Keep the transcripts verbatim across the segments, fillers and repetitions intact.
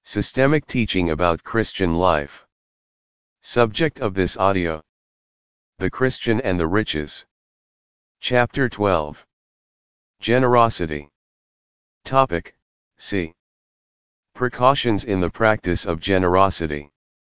Systemic teaching about Christian life. Subject of this audio: the Christian and the riches. Chapter twelve. Generosity. Topic: C. Precautions in the practice of generosity.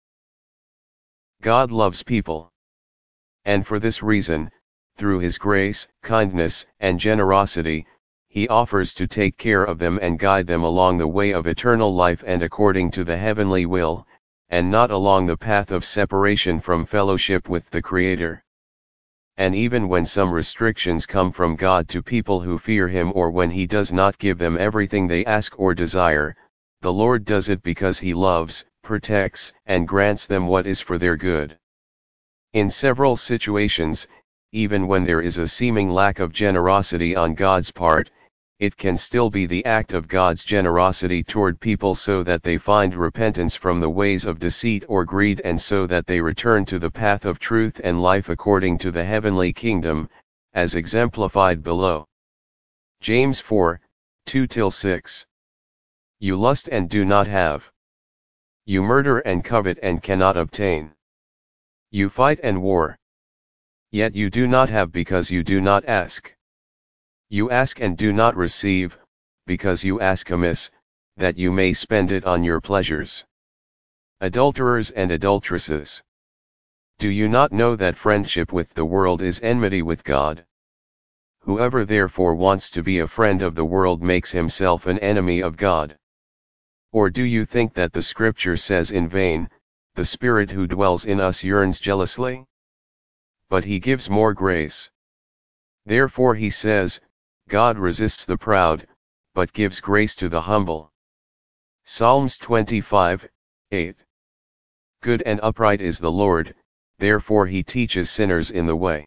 God loves people. And for this reason, through His grace, kindness, and generosity, He offers to take care of them and guide them along the way of eternal life and according to the heavenly will, and not along the path of separation from fellowship with the Creator. And even when some restrictions come from God to people who fear Him, or when He does not give them everything they ask or desire, the Lord does it because He loves, protects, and grants them what is for their good. In several situations, even when there is a seeming lack of generosity on God's part, it can still be the act of God's generosity toward people so that they find repentance from the ways of deceit or greed, and so that they return to the path of truth and life according to the heavenly kingdom, as exemplified below. James four, two to six. You lust and do not have. You murder and covet and cannot obtain. You fight and war. Yet you do not have because you do not ask. You ask and do not receive, because you ask amiss, that you may spend it on your pleasures. Adulterers and adulteresses. Do you not know that friendship with the world is enmity with God? Whoever therefore wants to be a friend of the world makes himself an enemy of God. Or do you think that the Scripture says in vain, "The Spirit who dwells in us yearns jealously"? But He gives more grace. Therefore He says, God resists the proud, but gives grace to the humble. Psalms twenty-five, eight. Good and upright is the Lord, therefore He teaches sinners in the way.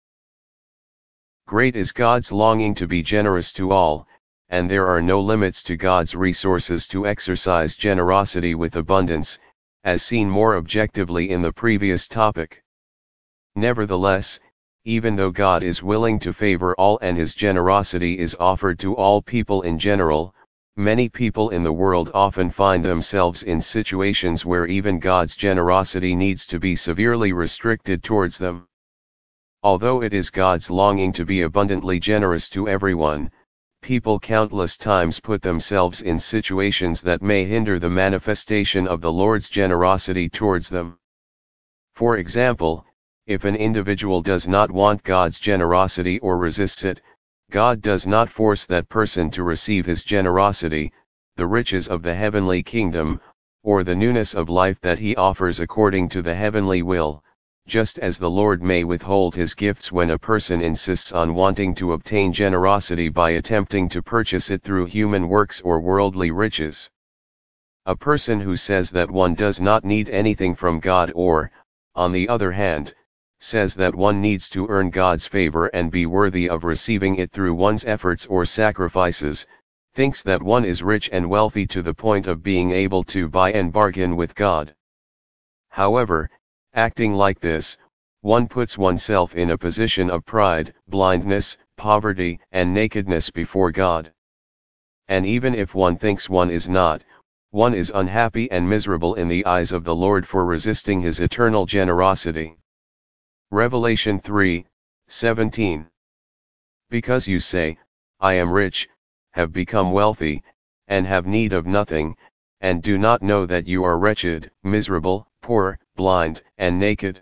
Great is God's longing to be generous to all, and there are no limits to God's resources to exercise generosity with abundance, as seen more objectively in the previous topic. Nevertheless, even though God is willing to favor all and His generosity is offered to all people in general, many people in the world often find themselves in situations where even God's generosity needs to be severely restricted towards them. Although it is God's longing to be abundantly generous to everyone, people countless times put themselves in situations that may hinder the manifestation of the Lord's generosity towards them. For example, if an individual does not want God's generosity or resists it, God does not force that person to receive His generosity, the riches of the heavenly kingdom, or the newness of life that He offers according to the heavenly will, just as the Lord may withhold His gifts when a person insists on wanting to obtain generosity by attempting to purchase it through human works or worldly riches. A person who says that one does not need anything from God, or, on the other hand, says that one needs to earn God's favor and be worthy of receiving it through one's efforts or sacrifices, thinks that one is rich and wealthy to the point of being able to buy and bargain with God. However, acting like this, one puts oneself in a position of pride, blindness, poverty, and nakedness before God. And even if one thinks one is not, one is unhappy and miserable in the eyes of the Lord for resisting His eternal generosity. Revelation three, seventeen. Because you say, I am rich, have become wealthy, and have need of nothing, and do not know that you are wretched, miserable, poor, blind, and naked.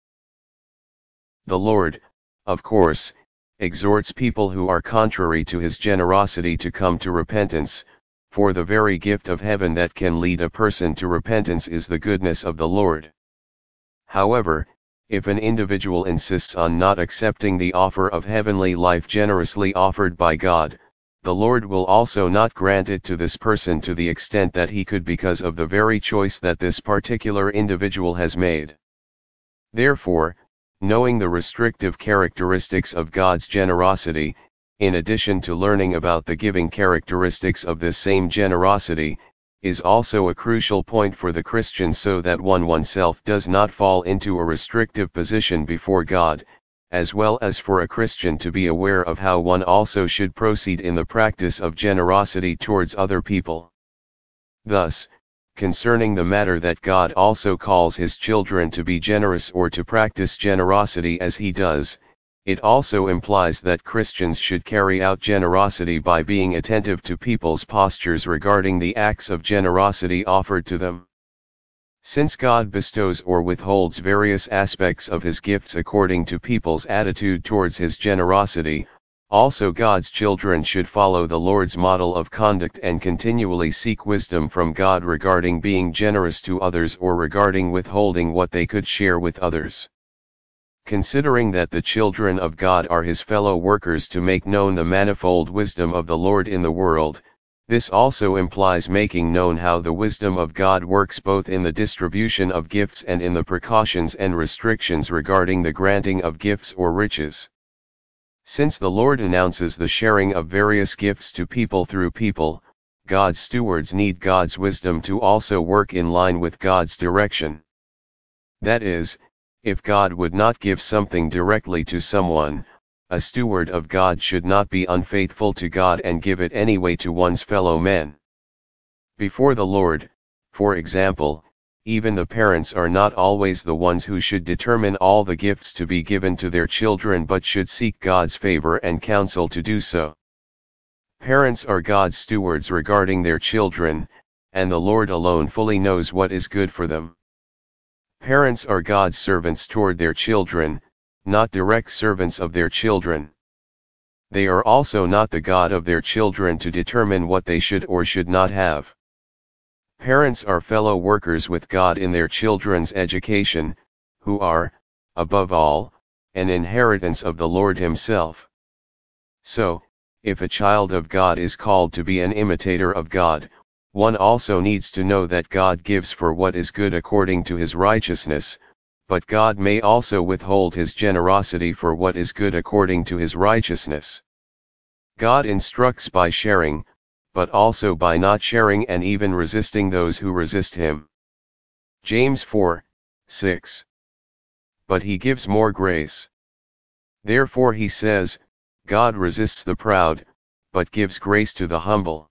The Lord, of course, exhorts people who are contrary to His generosity to come to repentance, for the very gift of heaven that can lead a person to repentance is the goodness of the Lord. However, if an individual insists on not accepting the offer of heavenly life generously offered by God, the Lord will also not grant it to this person to the extent that he could, because of the very choice that this particular individual has made. Therefore, knowing the restrictive characteristics of God's generosity, in addition to learning about the giving characteristics of this same generosity, is also a crucial point for the Christian, so that one oneself does not fall into a restrictive position before God, as well as for a Christian to be aware of how one also should proceed in the practice of generosity towards other people. Thus, concerning the matter that God also calls his children to be generous or to practice generosity as he does, it also implies that Christians should carry out generosity by being attentive to people's postures regarding the acts of generosity offered to them. Since God bestows or withholds various aspects of his gifts according to people's attitude towards his generosity, also God's children should follow the Lord's model of conduct and continually seek wisdom from God regarding being generous to others or regarding withholding what they could share with others. Considering that the children of God are his fellow workers to make known the manifold wisdom of the Lord in the world, this also implies making known how the wisdom of God works both in the distribution of gifts and in the precautions and restrictions regarding the granting of gifts or riches. Since the Lord announces the sharing of various gifts to people through people, God's stewards need God's wisdom to also work in line with God's direction. That is, if God would not give something directly to someone, a steward of God should not be unfaithful to God and give it anyway to one's fellow men. Before the Lord, for example, even the parents are not always the ones who should determine all the gifts to be given to their children but should seek God's favor and counsel to do so. Parents are God's stewards regarding their children, and the Lord alone fully knows what is good for them. Parents are God's servants toward their children, not direct servants of their children. They are also not the God of their children to determine what they should or should not have. Parents are fellow workers with God in their children's education, who are, above all, an inheritance of the Lord himself. So, if a child of God is called to be an imitator of God, one also needs to know that God gives for what is good according to his righteousness, but God may also withhold his generosity for what is good according to his righteousness. God instructs by sharing, but also by not sharing and even resisting those who resist him. James four, six. But he gives more grace. Therefore he says, God resists the proud, but gives grace to the humble.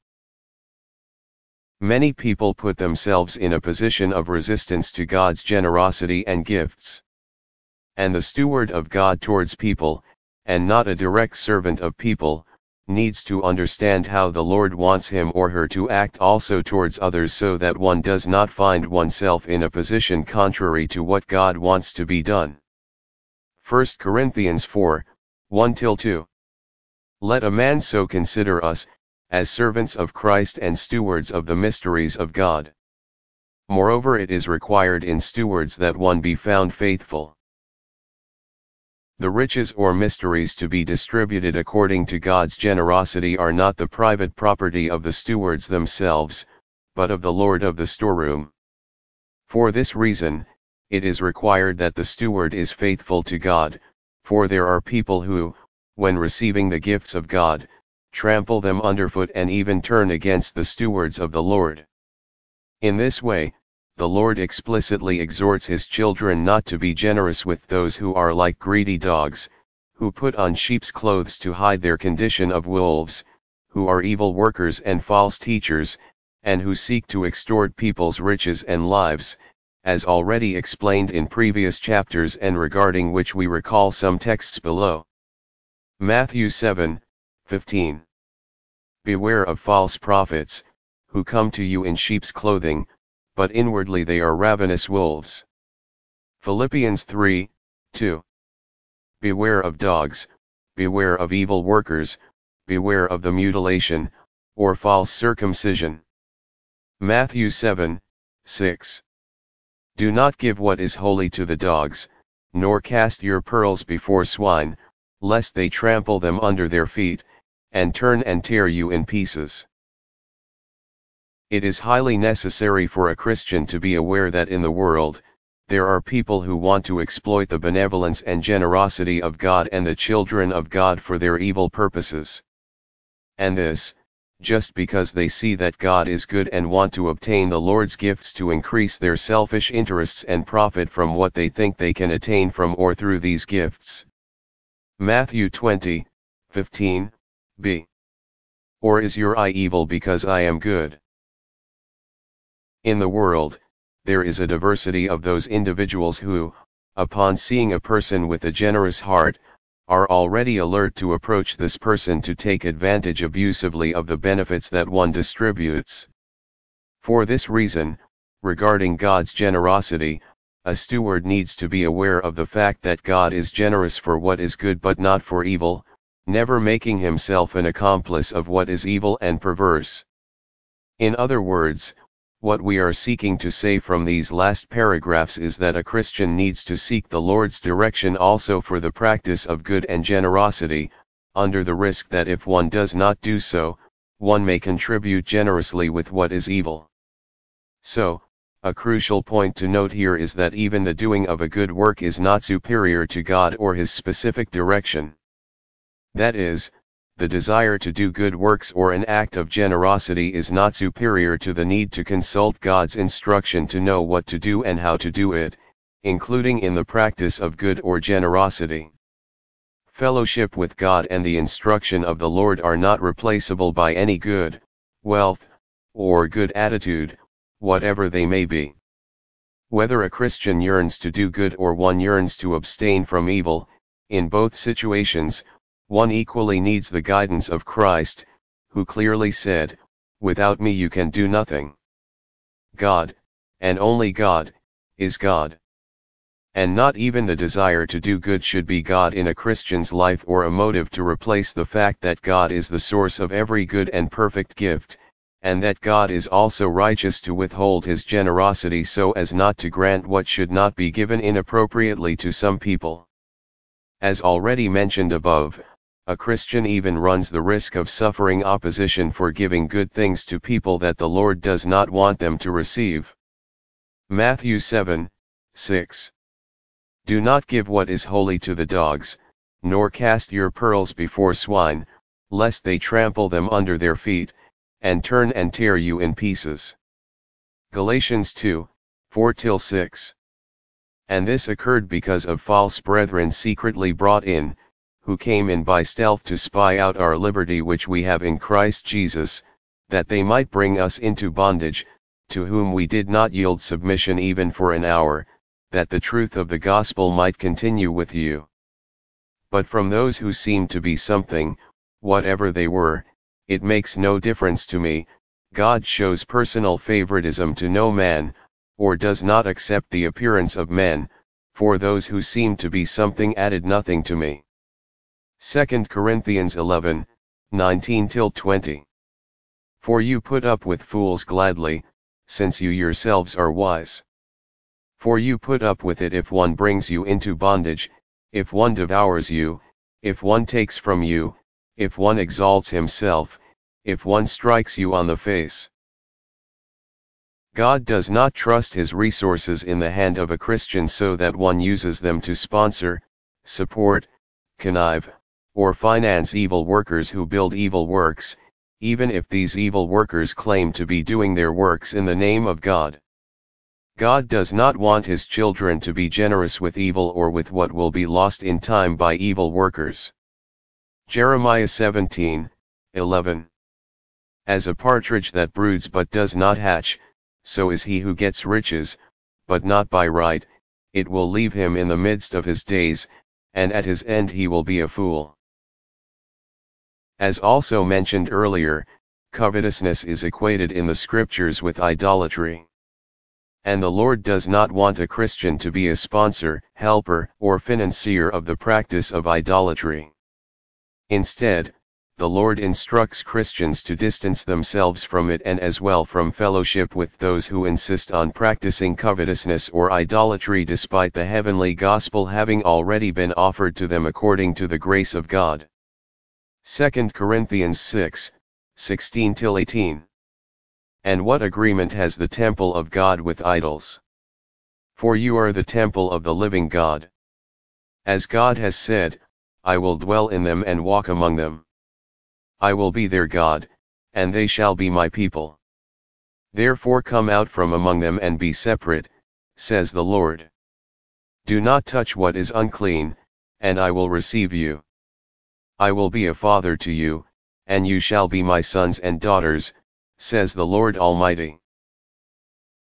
Many people put themselves in a position of resistance to God's generosity and gifts. And the steward of God towards people, and not a direct servant of people, needs to understand how the Lord wants him or her to act also towards others so that one does not find oneself in a position contrary to what God wants to be done. First Corinthians four, one to two. Let a man so consider us, as servants of Christ and stewards of the mysteries of God. Moreover, it is required in stewards that one be found faithful. The riches or mysteries to be distributed according to God's generosity are not the private property of the stewards themselves, but of the Lord of the storeroom. For this reason, it is required that the steward is faithful to God, for there are people who, when receiving the gifts of God, trample them underfoot and even turn against the stewards of the Lord. In this way, the Lord explicitly exhorts his children not to be generous with those who are like greedy dogs, who put on sheep's clothes to hide their condition of wolves, who are evil workers and false teachers, and who seek to extort people's riches and lives, as already explained in previous chapters and regarding which we recall some texts below. Matthew seven, fifteen. Beware of false prophets, who come to you in sheep's clothing, but inwardly they are ravenous wolves. Philippians three, two. Beware of dogs, beware of evil workers, beware of the mutilation, or false circumcision. Matthew seven, six. Do not give what is holy to the dogs, nor cast your pearls before swine, lest they trample them under their feet, and turn and tear you in pieces. It is highly necessary for a Christian to be aware that in the world, there are people who want to exploit the benevolence and generosity of God and the children of God for their evil purposes. And this, just because they see that God is good and want to obtain the Lord's gifts to increase their selfish interests and profit from what they think they can attain from or through these gifts. Matthew twenty, fifteen, b. Or is your eye evil because I am good? In the world, there is a diversity of those individuals who, upon seeing a person with a generous heart, are already alert to approach this person to take advantage abusively of the benefits that one distributes. For this reason, regarding God's generosity, a steward needs to be aware of the fact that God is generous for what is good but not for evil, never making himself an accomplice of what is evil and perverse. In other words, what we are seeking to say from these last paragraphs is that a Christian needs to seek the Lord's direction also for the practice of good and generosity, under the risk that if one does not do so, one may contribute generously with what is evil. So, a crucial point to note here is that even the doing of a good work is not superior to God or his specific direction. That is, the desire to do good works or an act of generosity is not superior to the need to consult God's instruction to know what to do and how to do it, including in the practice of good or generosity. Fellowship with God and the instruction of the Lord are not replaceable by any good, wealth, or good attitude, whatever they may be. Whether a Christian yearns to do good or one yearns to abstain from evil, in both situations, one equally needs the guidance of Christ, who clearly said, "Without me you can do nothing." God, and only God, is God. And not even the desire to do good should be God in a Christian's life or a motive to replace the fact that God is the source of every good and perfect gift, and that God is also righteous to withhold his generosity so as not to grant what should not be given inappropriately to some people. As already mentioned above, a Christian even runs the risk of suffering opposition for giving good things to people that the Lord does not want them to receive. Matthew seven, six. Do not give what is holy to the dogs, nor cast your pearls before swine, lest they trample them under their feet, and turn and tear you in pieces. Galatians two, four to six. And this occurred because of false brethren secretly brought in, who came in by stealth to spy out our liberty which we have in Christ Jesus, that they might bring us into bondage, to whom we did not yield submission even for an hour, that the truth of the gospel might continue with you. But from those who seemed to be something, whatever they were, it makes no difference to me. God shows personal favoritism to no man, or does not accept the appearance of men, for those who seemed to be something added nothing to me. Second Corinthians eleven, nineteen to twenty. For you put up with fools gladly, since you yourselves are wise. For you put up with it if one brings you into bondage, if one devours you, if one takes from you, if one exalts himself, if one strikes you on the face. God does not trust his resources in the hand of a Christian so that one uses them to sponsor, support, connive, or finance evil workers who build evil works, even if these evil workers claim to be doing their works in the name of God. God does not want his children to be generous with evil or with what will be lost in time by evil workers. Jeremiah seventeen, eleven. As a partridge that broods but does not hatch, so is he who gets riches, but not by right, it will leave him in the midst of his days, and at his end he will be a fool. As also mentioned earlier, covetousness is equated in the scriptures with idolatry. And the Lord does not want a Christian to be a sponsor, helper, or financier of the practice of idolatry. Instead, the Lord instructs Christians to distance themselves from it and as well from fellowship with those who insist on practicing covetousness or idolatry despite the heavenly gospel having already been offered to them according to the grace of God. Second Corinthians six, sixteen to eighteen. And what agreement has the temple of God with idols? For you are the temple of the living God. As God has said, I will dwell in them and walk among them. I will be their God, and they shall be my people. Therefore come out from among them and be separate, says the Lord. Do not touch what is unclean, and I will receive you. I will be a father to you, and you shall be my sons and daughters, says the Lord Almighty.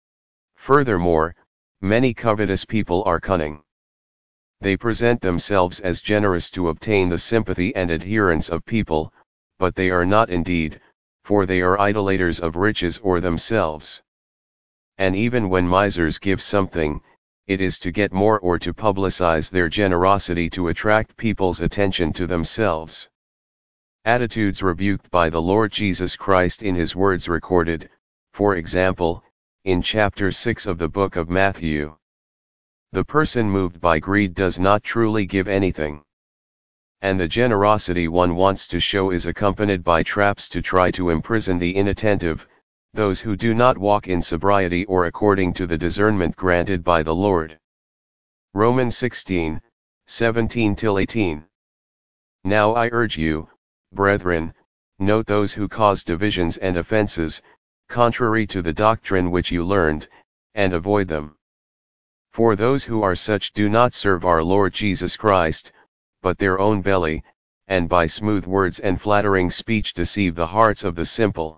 Furthermore, many covetous people are cunning. They present themselves as generous to obtain the sympathy and adherence of people, but they are not indeed, for they are idolaters of riches or themselves. And even when misers give something, it is to get more or to publicize their generosity to attract people's attention to themselves. Attitudes rebuked by the Lord Jesus Christ in his words recorded, for example, in chapter six of the book of Matthew. The person moved by greed does not truly give anything. And the generosity one wants to show is accompanied by traps to try to imprison the inattentive, those who do not walk in sobriety or according to the discernment granted by the Lord. Romans sixteen, seventeen till eighteen. Now I urge you, brethren, note those who cause divisions and offenses, contrary to the doctrine which you learned, and avoid them. For those who are such do not serve our Lord Jesus Christ, but their own belly, and by smooth words and flattering speech deceive the hearts of the simple.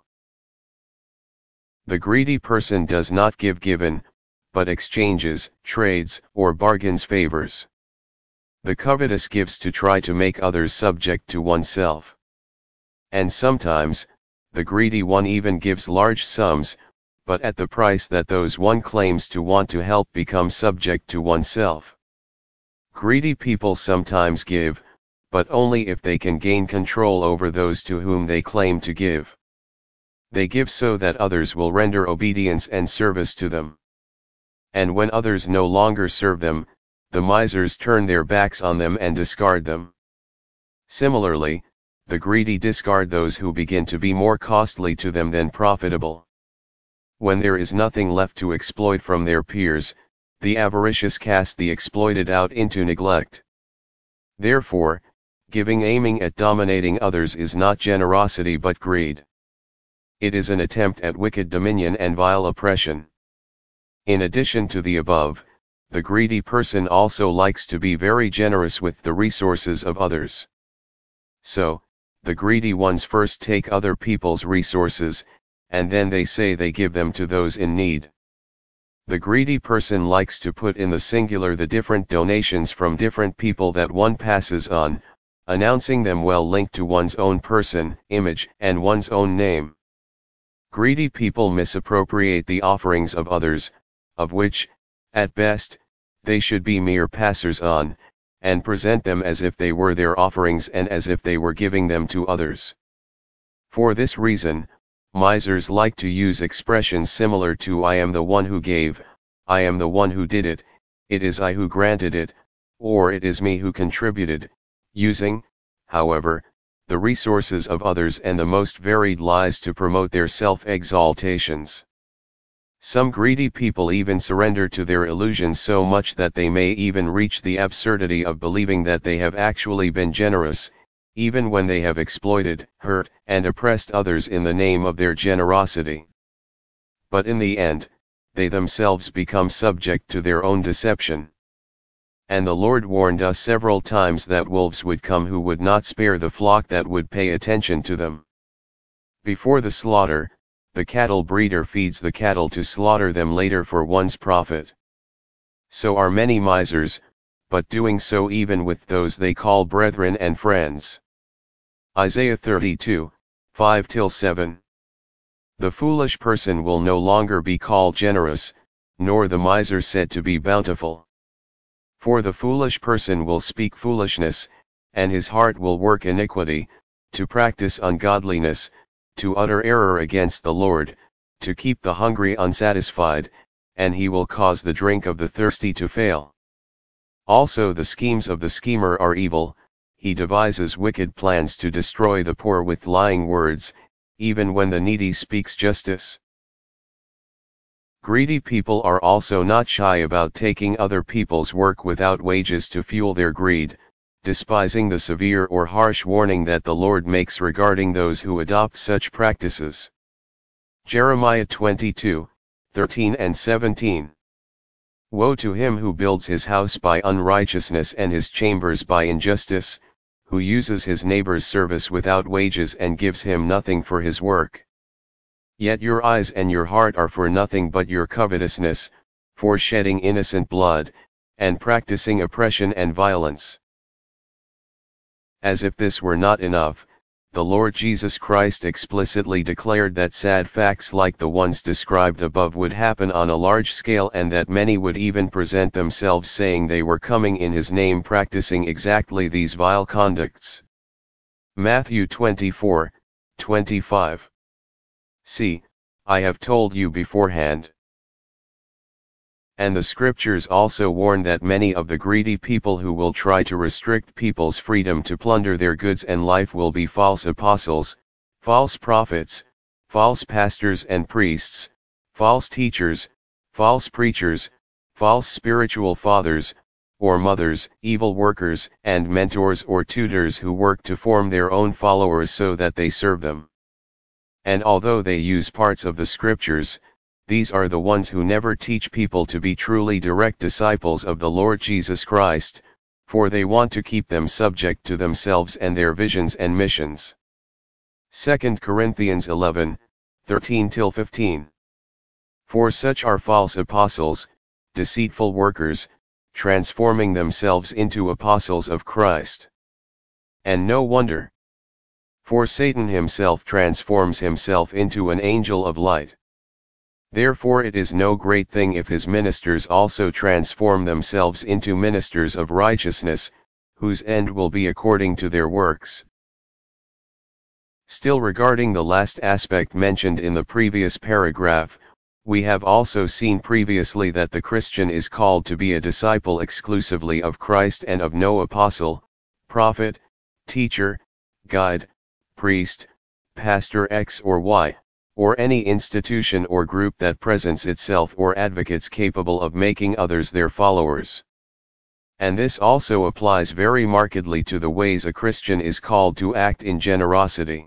The greedy person does not give given, but exchanges, trades, or bargains favors. The covetous gives to try to make others subject to oneself. And sometimes, the greedy one even gives large sums, but at the price that those one claims to want to help become subject to oneself. Greedy people sometimes give, but only if they can gain control over those to whom they claim to give. They give so that others will render obedience and service to them. And when others no longer serve them, the misers turn their backs on them and discard them. Similarly, the greedy discard those who begin to be more costly to them than profitable. When there is nothing left to exploit from their peers, the avaricious cast the exploited out into neglect. Therefore, giving aiming at dominating others is not generosity but greed. It is an attempt at wicked dominion and vile oppression. In addition to the above, the greedy person also likes to be very generous with the resources of others. So, the greedy ones first take other people's resources, and then they say they give them to those in need. The greedy person likes to put in the singular the different donations from different people that one passes on, announcing them well linked to one's own person, image, and one's own name. Greedy people misappropriate the offerings of others, of which, at best, they should be mere passers-on, and present them as if they were their offerings and as if they were giving them to others. For this reason, misers like to use expressions similar to "I am the one who gave," "I am the one who did it," "it is I who granted it," or "it is me who contributed," using, however, the resources of others and the most varied lies to promote their self-exaltations. Some greedy people even surrender to their illusions so much that they may even reach the absurdity of believing that they have actually been generous, even when they have exploited, hurt, and oppressed others in the name of their generosity. But in the end, they themselves become subject to their own deception. And the Lord warned us several times that wolves would come who would not spare the flock that would pay attention to them. Before the slaughter, the cattle breeder feeds the cattle to slaughter them later for one's profit. So are many misers, but doing so even with those they call brethren and friends. Isaiah thirty-two, five till seven. The foolish person will no longer be called generous, nor the miser said to be bountiful. For the foolish person will speak foolishness, and his heart will work iniquity, to practice ungodliness, to utter error against the Lord, to keep the hungry unsatisfied, and he will cause the drink of the thirsty to fail. Also the schemes of the schemer are evil, he devises wicked plans to destroy the poor with lying words, even when the needy speaks justice. Greedy people are also not shy about taking other people's work without wages to fuel their greed, despising the severe or harsh warning that the Lord makes regarding those who adopt such practices. Jeremiah twenty-two, thirteen and seventeen. Woe to him who builds his house by unrighteousness and his chambers by injustice, who uses his neighbor's service without wages and gives him nothing for his work. Yet your eyes and your heart are for nothing but your covetousness, for shedding innocent blood, and practicing oppression and violence. As if this were not enough, the Lord Jesus Christ explicitly declared that sad facts like the ones described above would happen on a large scale, and that many would even present themselves saying they were coming in His name, practicing exactly these vile conducts. Matthew twenty-four, twenty-five. See, I have told you beforehand. And the scriptures also warn that many of the greedy people who will try to restrict people's freedom to plunder their goods and life will be false apostles, false prophets, false pastors and priests, false teachers, false preachers, false spiritual fathers, or mothers, evil workers, and mentors or tutors who work to form their own followers so that they serve them. And although they use parts of the scriptures, these are the ones who never teach people to be truly direct disciples of the Lord Jesus Christ, for they want to keep them subject to themselves and their visions and missions. Second Corinthians eleven, thirteen till fifteen. For such are false apostles, deceitful workers, transforming themselves into apostles of Christ. And no wonder. For Satan himself transforms himself into an angel of light. Therefore it is no great thing if his ministers also transform themselves into ministers of righteousness, whose end will be according to their works. Still regarding the last aspect mentioned in the previous paragraph, we have also seen previously that the Christian is called to be a disciple exclusively of Christ and of no apostle, prophet, teacher, guide, priest, pastor X or Y, or any institution or group that presents itself or advocates capable of making others their followers. And this also applies very markedly to the ways a Christian is called to act in generosity.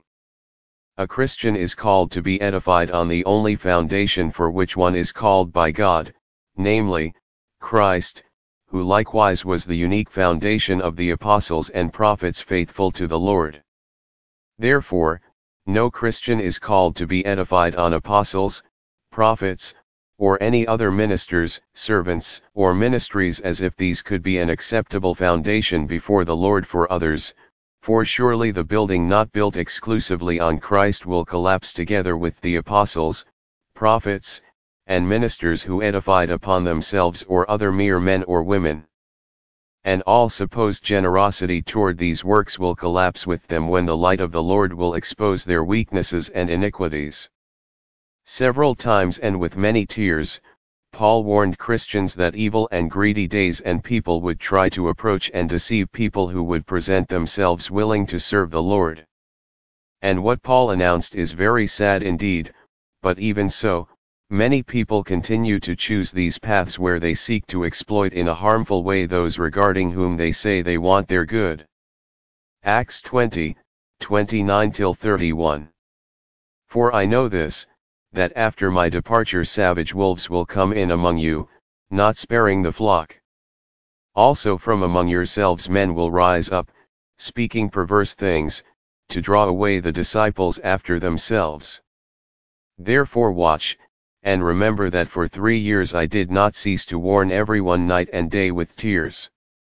A Christian is called to be edified on the only foundation for which one is called by God, namely, Christ, who likewise was the unique foundation of the apostles and prophets faithful to the Lord. Therefore, no Christian is called to be edified on apostles, prophets, or any other ministers, servants, or ministries as if these could be an acceptable foundation before the Lord for others, for surely the building not built exclusively on Christ will collapse together with the apostles, prophets, and ministers who edified upon themselves or other mere men or women. And all supposed generosity toward these works will collapse with them when the light of the Lord will expose their weaknesses and iniquities. Several times and with many tears, Paul warned Christians that evil and greedy days and people would try to approach and deceive people who would present themselves willing to serve the Lord. And what Paul announced is very sad indeed, but even so, many people continue to choose these paths where they seek to exploit in a harmful way those regarding whom they say they want their good. Acts twenty, twenty-nine till thirty-one. For I know this, that after my departure savage wolves will come in among you, not sparing the flock. Also from among yourselves men will rise up, speaking perverse things, to draw away the disciples after themselves. Therefore watch, and remember that for three years I did not cease to warn everyone night and day with tears.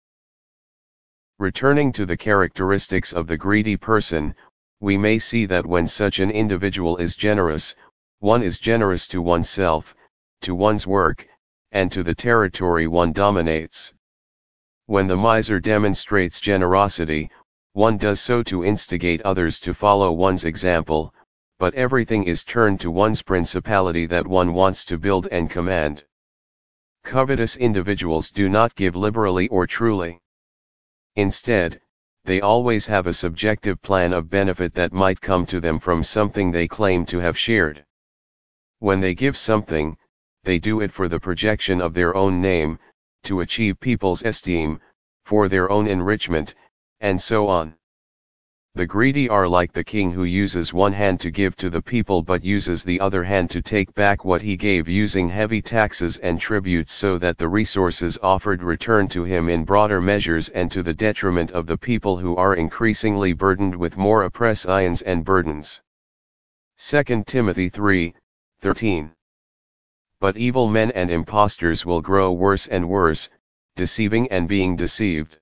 Returning to the characteristics of the greedy person, we may see that when such an individual is generous, one is generous to oneself, to one's work, and to the territory one dominates. When the miser demonstrates generosity, one does so to instigate others to follow one's example, but everything is turned to one's principality that one wants to build and command. Covetous individuals do not give liberally or truly. Instead, they always have a subjective plan of benefit that might come to them from something they claim to have shared. When they give something, they do it for the projection of their own name, to achieve people's esteem, for their own enrichment, and so on. The greedy are like the king who uses one hand to give to the people but uses the other hand to take back what he gave, using heavy taxes and tributes so that the resources offered return to him in broader measures and to the detriment of the people who are increasingly burdened with more oppressions and burdens. Second Timothy three, thirteen. But evil men and impostors will grow worse and worse, deceiving and being deceived.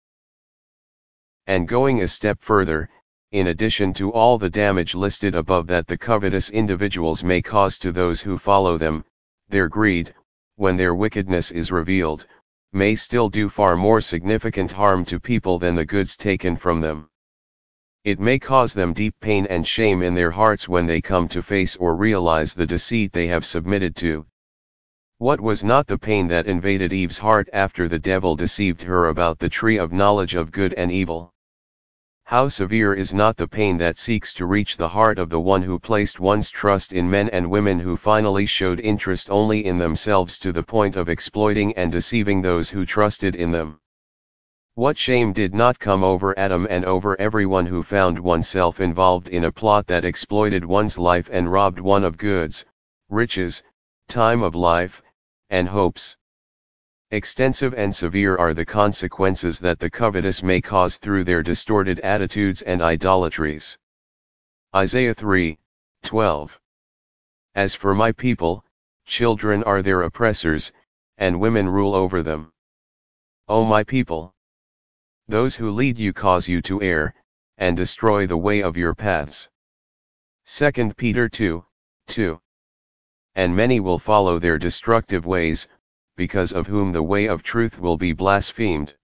And going a step further, in addition to all the damage listed above that the covetous individuals may cause to those who follow them, their greed, when their wickedness is revealed, may still do far more significant harm to people than the goods taken from them. It may cause them deep pain and shame in their hearts when they come to face or realize the deceit they have submitted to. What was not the pain that invaded Eve's heart after the devil deceived her about the tree of knowledge of good and evil? How severe is not the pain that seeks to reach the heart of the one who placed one's trust in men and women who finally showed interest only in themselves to the point of exploiting and deceiving those who trusted in them? What shame did not come over Adam and over everyone who found oneself involved in a plot that exploited one's life and robbed one of goods, riches, time of life, and hopes? Extensive and severe are the consequences that the covetous may cause through their distorted attitudes and idolatries. Isaiah three, twelve. As for my people, children are their oppressors, and women rule over them. O my people! Those who lead you cause you to err, and destroy the way of your paths. Second Peter two, two. And many will follow their destructive ways, because of whom the way of truth will be blasphemed.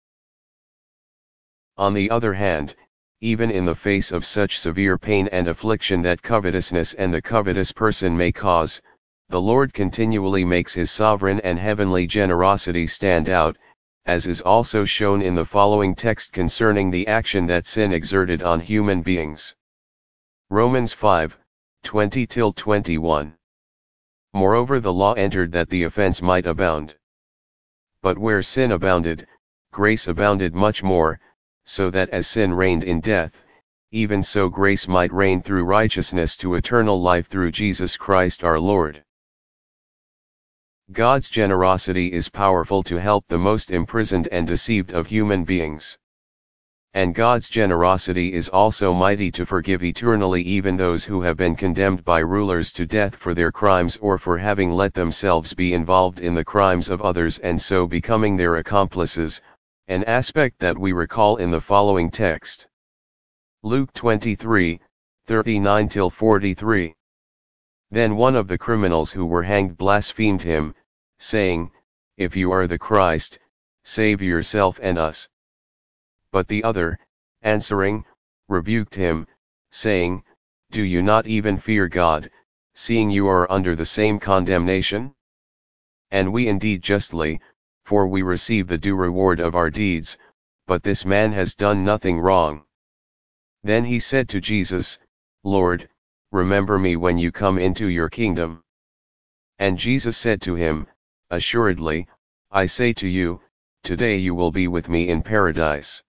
On the other hand, even in the face of such severe pain and affliction that covetousness and the covetous person may cause, the Lord continually makes his sovereign and heavenly generosity stand out, as is also shown in the following text concerning the action that sin exerted on human beings. Romans five, twenty to twenty-one. Moreover, the law entered that the offense might abound. But where sin abounded, grace abounded much more, so that as sin reigned in death, even so grace might reign through righteousness to eternal life through Jesus Christ our Lord. God's generosity is powerful to help the most imprisoned and deceived of human beings. And God's generosity is also mighty to forgive eternally even those who have been condemned by rulers to death for their crimes or for having let themselves be involved in the crimes of others and so becoming their accomplices, an aspect that we recall in the following text. Luke twenty-three, thirty-nine to forty-three. Then one of the criminals who were hanged blasphemed him, saying, "If you are the Christ, save yourself and us." But the other, answering, rebuked him, saying, "Do you not even fear God, seeing you are under the same condemnation? And we indeed justly, for we receive the due reward of our deeds, but this man has done nothing wrong." Then he said to Jesus, "Lord, remember me when you come into your kingdom." And Jesus said to him, "Assuredly, I say to you, today you will be with me in paradise."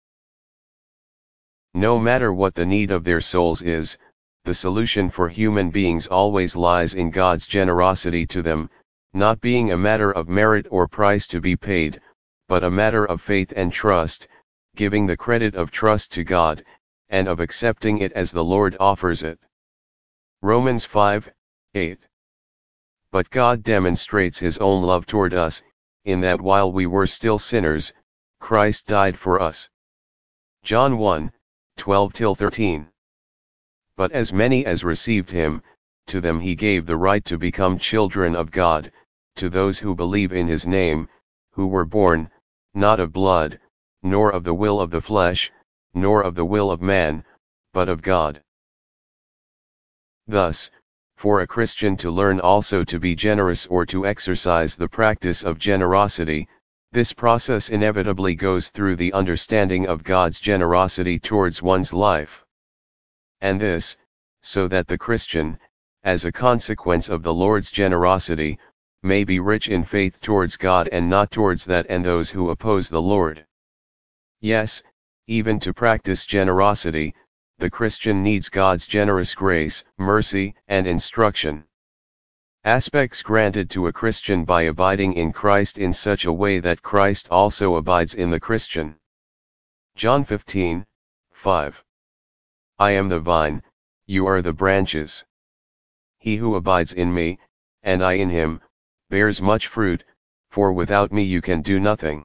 No matter what the need of their souls is, the solution for human beings always lies in God's generosity to them, not being a matter of merit or price to be paid, but a matter of faith and trust, giving the credit of trust to God, and of accepting it as the Lord offers it. Romans five, eight. But God demonstrates his own love toward us, in that while we were still sinners, Christ died for us. John one, twelve to thirteen. But as many as received him, to them he gave the right to become children of God, to those who believe in his name, who were born, not of blood, nor of the will of the flesh, nor of the will of man, but of God. Thus, for a Christian to learn also to be generous or to exercise the practice of generosity, this process inevitably goes through the understanding of God's generosity towards one's life. And this, so that the Christian, as a consequence of the Lord's generosity, may be rich in faith towards God and not towards that and those who oppose the Lord. Yes, even to practice generosity, the Christian needs God's generous grace, mercy, and instruction. Aspects granted to a Christian by abiding in Christ in such a way that Christ also abides in the Christian. John fifteen, five. I am the vine, you are the branches. He who abides in me, and I in him, bears much fruit, for without me you can do nothing.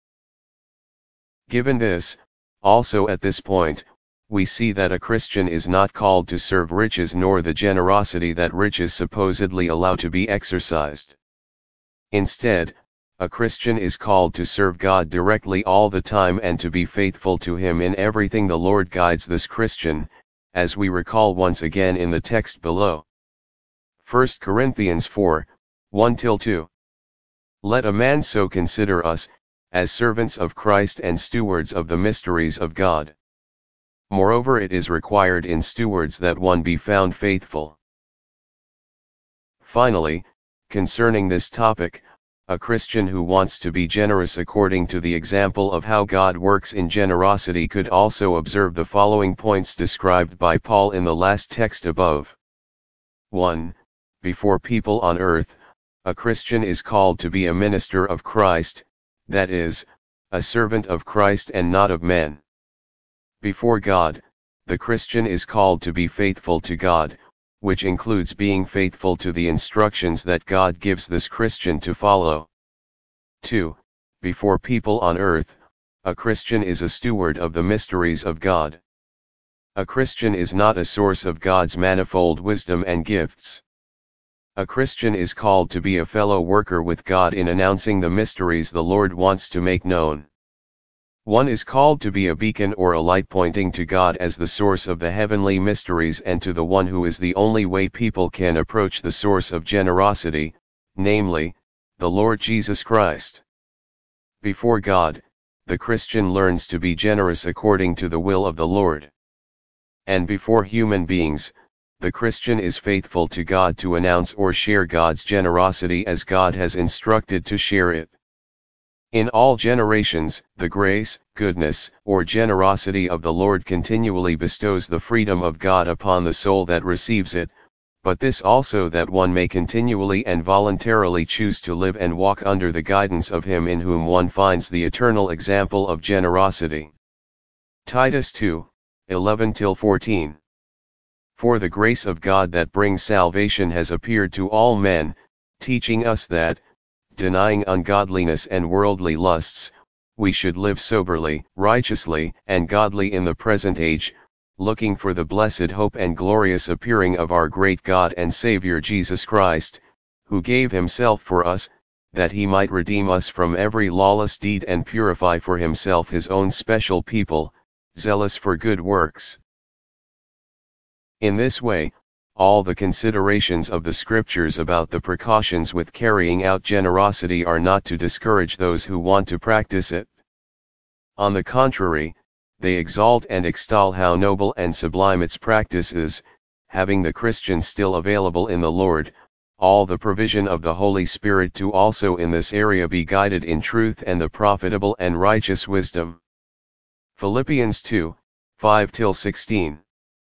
Given this, also at this point, we see that a Christian is not called to serve riches nor the generosity that riches supposedly allow to be exercised. Instead, a Christian is called to serve God directly all the time and to be faithful to Him in everything. The Lord guides this Christian, as we recall once again in the text below. First Corinthians four, one to two. Let a man so consider us, as servants of Christ and stewards of the mysteries of God. Moreover, it is required in stewards that one be found faithful. Finally, concerning this topic, a Christian who wants to be generous according to the example of how God works in generosity could also observe the following points described by Paul in the last text above. one. Before people on earth, a Christian is called to be a minister of Christ, that is, a servant of Christ and not of men. Before God, the Christian is called to be faithful to God, which includes being faithful to the instructions that God gives this Christian to follow. two. Before people on earth, a Christian is a steward of the mysteries of God. A Christian is not a source of God's manifold wisdom and gifts. A Christian is called to be a fellow worker with God in announcing the mysteries the Lord wants to make known. One is called to be a beacon or a light pointing to God as the source of the heavenly mysteries and to the one who is the only way people can approach the source of generosity, namely, the Lord Jesus Christ. Before God, the Christian learns to be generous according to the will of the Lord. And before human beings, the Christian is faithful to God to announce or share God's generosity as God has instructed to share it. In all generations, the grace, goodness, or generosity of the Lord continually bestows the freedom of God upon the soul that receives it, but this also that one may continually and voluntarily choose to live and walk under the guidance of Him in whom one finds the eternal example of generosity. Titus two, eleven to fourteen. For the grace of God that brings salvation has appeared to all men, teaching us that, denying ungodliness and worldly lusts, we should live soberly, righteously, and godly in the present age, looking for the blessed hope and glorious appearing of our great God and Savior Jesus Christ, who gave Himself for us, that He might redeem us from every lawless deed and purify for Himself His own special people, zealous for good works. In this way, all the considerations of the Scriptures about the precautions with carrying out generosity are not to discourage those who want to practice it. On the contrary, they exalt and extol how noble and sublime its practice is, having the Christian still available in the Lord, all the provision of the Holy Spirit to also in this area be guided in truth and the profitable and righteous wisdom. Philippians two, five to sixteen.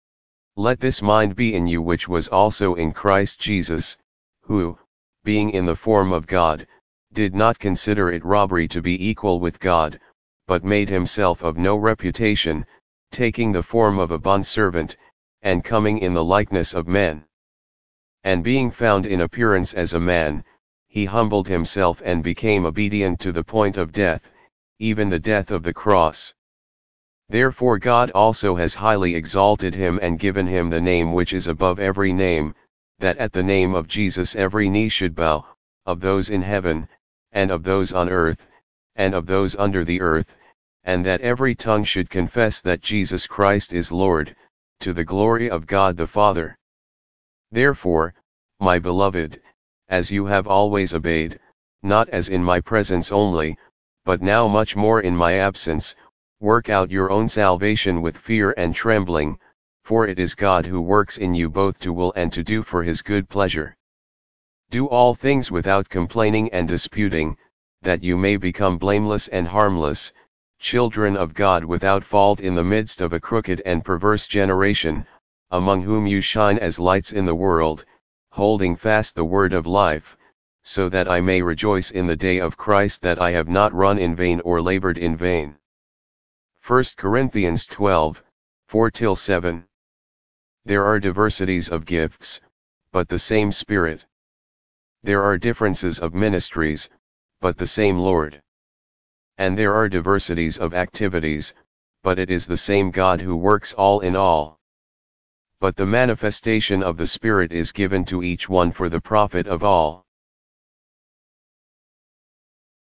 Let this mind be in you which was also in Christ Jesus, who, being in the form of God, did not consider it robbery to be equal with God, but made Himself of no reputation, taking the form of a bondservant, and coming in the likeness of men. And being found in appearance as a man, He humbled Himself and became obedient to the point of death, even the death of the cross. Therefore God also has highly exalted Him and given Him the name which is above every name, that at the name of Jesus every knee should bow, of those in heaven, and of those on earth, and of those under the earth, and that every tongue should confess that Jesus Christ is Lord, to the glory of God the Father. Therefore, my beloved, as you have always obeyed, not as in my presence only, but now much more in my absence, work out your own salvation with fear and trembling, for it is God who works in you both to will and to do for His good pleasure. Do all things without complaining and disputing, that you may become blameless and harmless, children of God without fault in the midst of a crooked and perverse generation, among whom you shine as lights in the world, holding fast the word of life, so that I may rejoice in the day of Christ that I have not run in vain or labored in vain. First Corinthians twelve, four to seven. There are diversities of gifts, but the same Spirit. There are differences of ministries, but the same Lord. And there are diversities of activities, but it is the same God who works all in all. But the manifestation of the Spirit is given to each one for the profit of all.